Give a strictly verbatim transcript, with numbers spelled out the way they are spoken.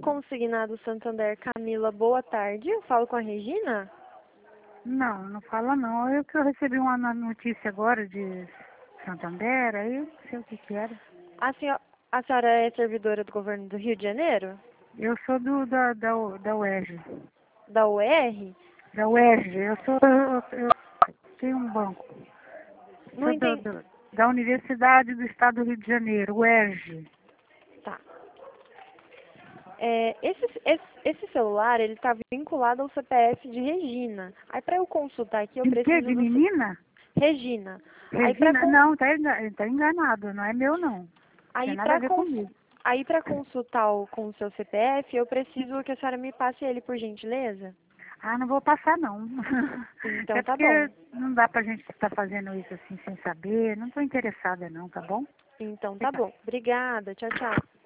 Consignado Santander, Camila, boa tarde. Eu falo com a Regina? Não, não fala não. Eu que eu recebi uma notícia agora de Santander, aí eu não sei o que que era. A senhora, a senhora é servidora do governo do Rio de Janeiro? Eu sou do, da, da, da U E R J. Da U R? Da U E R J, eu sou, eu, eu tenho um banco. Não Sou do, entendi. do, da Universidade do Estado do Rio de Janeiro, U E R J. Tá. É, esse, esse, esse celular, ele tá vinculado ao C P F de Regina. Aí para eu consultar aqui, eu De quê? preciso De do... C- menina? Regina. Aí para Regina? Não, tá, enga- tá enganado, não é meu não. Não tem aí nada a para ver comigo. aí para consultar o, com o seu C P F, eu preciso que a senhora me passe ele, por gentileza. Ah, não vou passar não. Então É tá bom. porque não dá pra gente estar fazendo isso assim sem saber. Não tô interessada não, tá bom? Então tá Obrigada. bom. Obrigada. Tchau, tchau.